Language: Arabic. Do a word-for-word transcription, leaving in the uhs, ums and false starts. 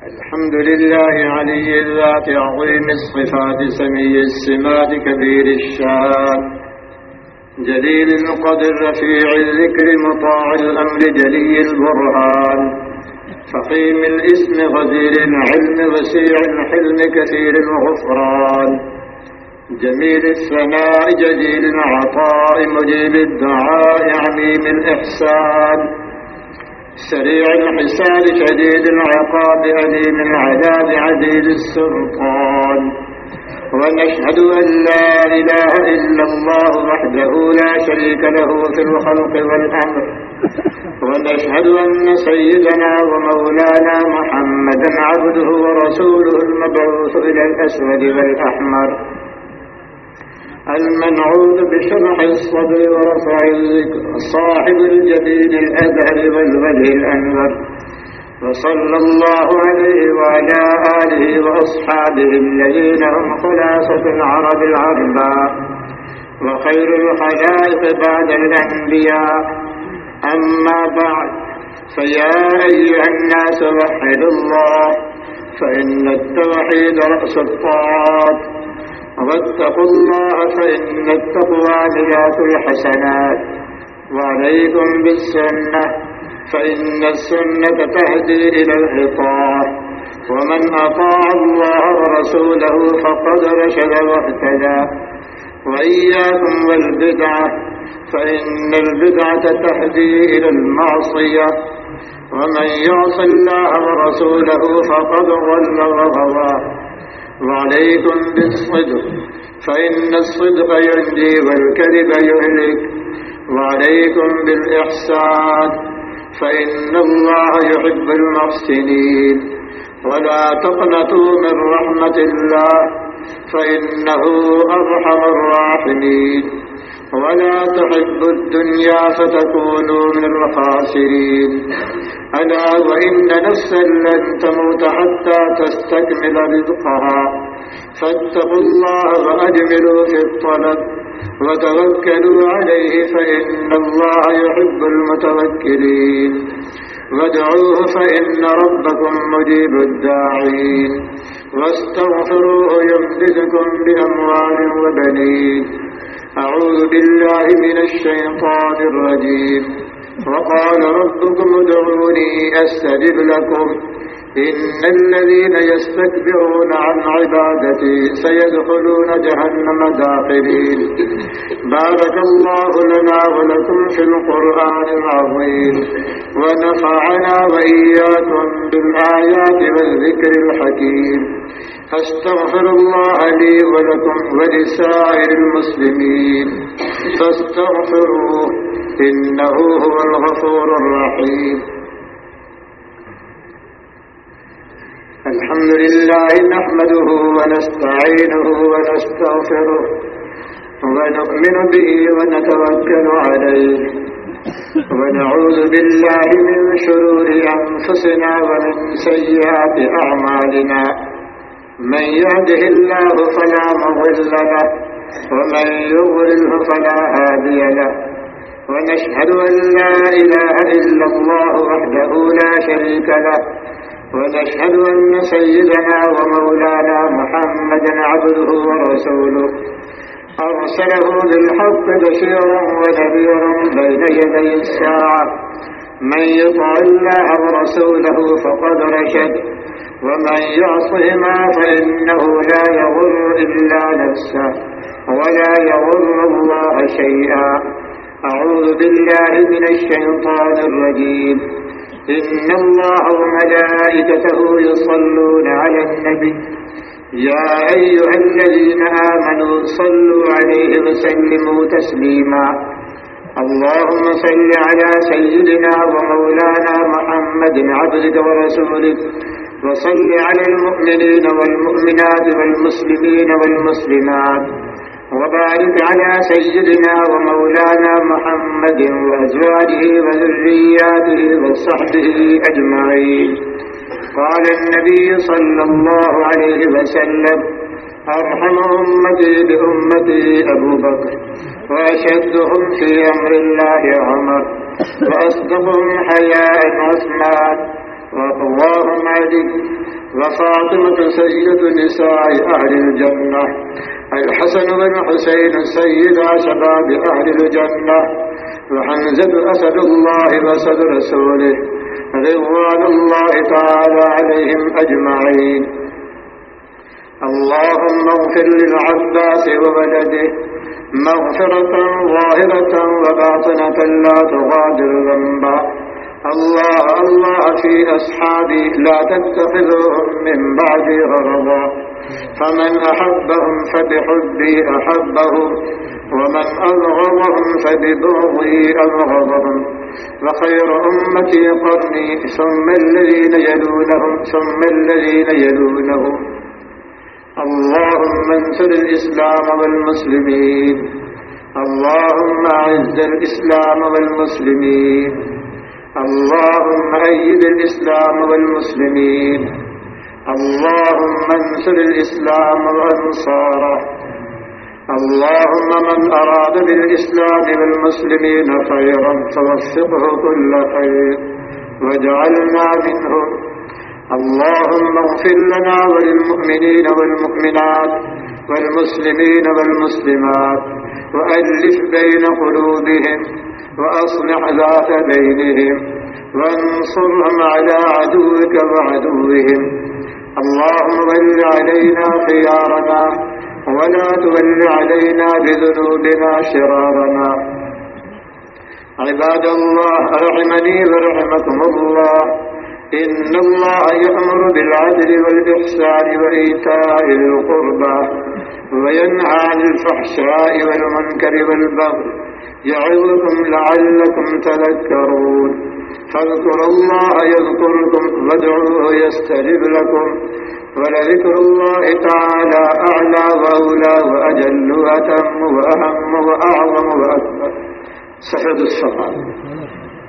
الحمد لله علي الذات عظيم الصفات سمي السمات كبير الشان جليل القدر رفيع الذكر مطاع الأمر جلي البرهان فخيم الاسم غزير العلم وسيع الحلم كثير الغفران جميل الثناء جزيل العطاء مجيب الدعاء عميم الإحسان سريع الحساب شديد العقاب أليم العذاب عزيز السلطان ونشهد أن لا إله إلا الله وحده لا شريك له في الخلق والأمر ونشهد أن سيدنا ومولانا محمدا عبده ورسوله المبعوث إلى الأسود والأحمر المنعوت بشرح الصدر ورفع الذكر صاحب الجبين الأزهر والوجه الأنور وصلى الله عليه وعلى آله وأصحابه الذين هم خلاصة العرب العرباء وخير الخلائق بعد الأنبياء أما بعد فيا أيها الناس وحدوا الله فإن التوحيد رأس الطاعات واتقوا الله فإن التقوى ميراث الحسنات وعليكم بالسنة فإن السنة تهدي إلى الإطاعة ومن أطاع الله ورسوله فقد رشد واهتدى وإياكم والبدعة فإن البدعة تهدي إلى المعصية ومن يعص الله ورسوله فقد ضل وغوى وعليكم بالصدق فإن الصدق ينجي والكذب يهلك وعليكم بالإحسان فإن الله يحب المحسنين ولا تقنطوا من رحمة الله فإنه أرحم الراحمين ولا تحبوا الدنيا فتكونوا من الخاسرين ألا وإن نفسا لن تموت حتى تستكمل رزقها فاتقوا الله وأجملوا في الطلب وتوكلوا عليه فإن الله يحب المتوكلين وادعوه فإن ربكم مجيب الداعين واستغفروه يمددكم بأموال وبنين أعوذ بالله من الشيطان الرجيم وقال ربكم ادعوني أستجب لكم إن الذين يستكبرون عن عبادتي سيدخلون جهنم داخلين بارك الله لنا ولكم في القرآن العظيم ونفعنا وإياكم بالآيات والذكر الحكيم أستغفر الله لي ولكم ولسائر المسلمين فاستغفروه إنه هو الغفور الرحيم الحمد لله نحمده ونستعينه ونستغفره ونؤمن به ونتوكل عليه ونعوذ بالله من شرور أنفسنا ومن سيئات أعمالنا من يهده الله فلا مضل له ومن يضلله فلا هادي له ونشهد أن لا إله إلا الله وحده لا شريك له ونشهد أن سيدنا ومولانا محمدا عبده ورسوله أرسله بالحق بشيرا ونذيرا بين يدي الساعة من يطع الله ورسوله فقد رشد ومن يعصهما فإنه لا يضر إلا نفسه ولا يضر الله شيئا أعوذ بالله من الشيطان الرجيم إن الله وملائكته يصلون على النبي يا أيها الذين آمنوا صلوا عليه وسلموا تسليما اللهم صل على سيدنا ومولانا محمد عبدك ورسولك وصل على المؤمنين والمؤمنات والمسلمين والمسلمات وبارك على سيدنا ومولانا محمد وأزواجه وذرياته وصحبه أجمعين قال النبي صلى الله عليه وسلم أرحم أمتي بأمتي أبو بكر وأشدهم في أمر الله عمر وأصدقهم حياء عثمان وأقواهم علي وفاطمة سيدة نساء أهل الجنة، الحسن والحسين سيدا شباب أهل الجنة، وحمزة أسد الله وأسد رسوله رضوان الله تعالى عليهم أجمعين. اللهم اغفر للعباس وولده مغفرة ظاهرة وباطنة لا تغادر ذنبا. الله الله في أصحابي لا تتخذوهم من بعدي غرضا، فمن أحبهم فبحبي أحبهم، ومن أبغضهم فببغضي أبغضهم، وخير أمتي قرني ثم الذين يلونهم ثم الذين يلونهم. اللهم انصر الإسلام والمسلمين، اللهم أعز الإسلام والمسلمين، اللهم أيد الإسلام والمسلمين، اللهم انصر الإسلام وأنصاره. اللهم من أراد بالإسلام والمسلمين خيرا فوفقه كل خير واجعلنا منهم. اللهم اغفر لنا وللمؤمنين والمؤمنات والمسلمين والمسلمات، وألف بين قلوبهم وأصلح ذات بينهم، وانصرهم على عدوك وعدوهم. اللهم ول علينا خيارنا ولا تول علينا بذنوبنا شرارنا. عباد الله رحمني ورحمكم الله، إن الله يأمر بالعدل والإحسان وإيتاء القربى وينهى عن الفحشاء والمنكر والبغي يعظكم لعلكم تذكرون. فاذكروا الله يذكركم وادعوه يستجب لكم، ولذكر الله تعالى أعلى وأولى وأجل وأتم وأهم وأعظم وأكبر. سحر الصلاة.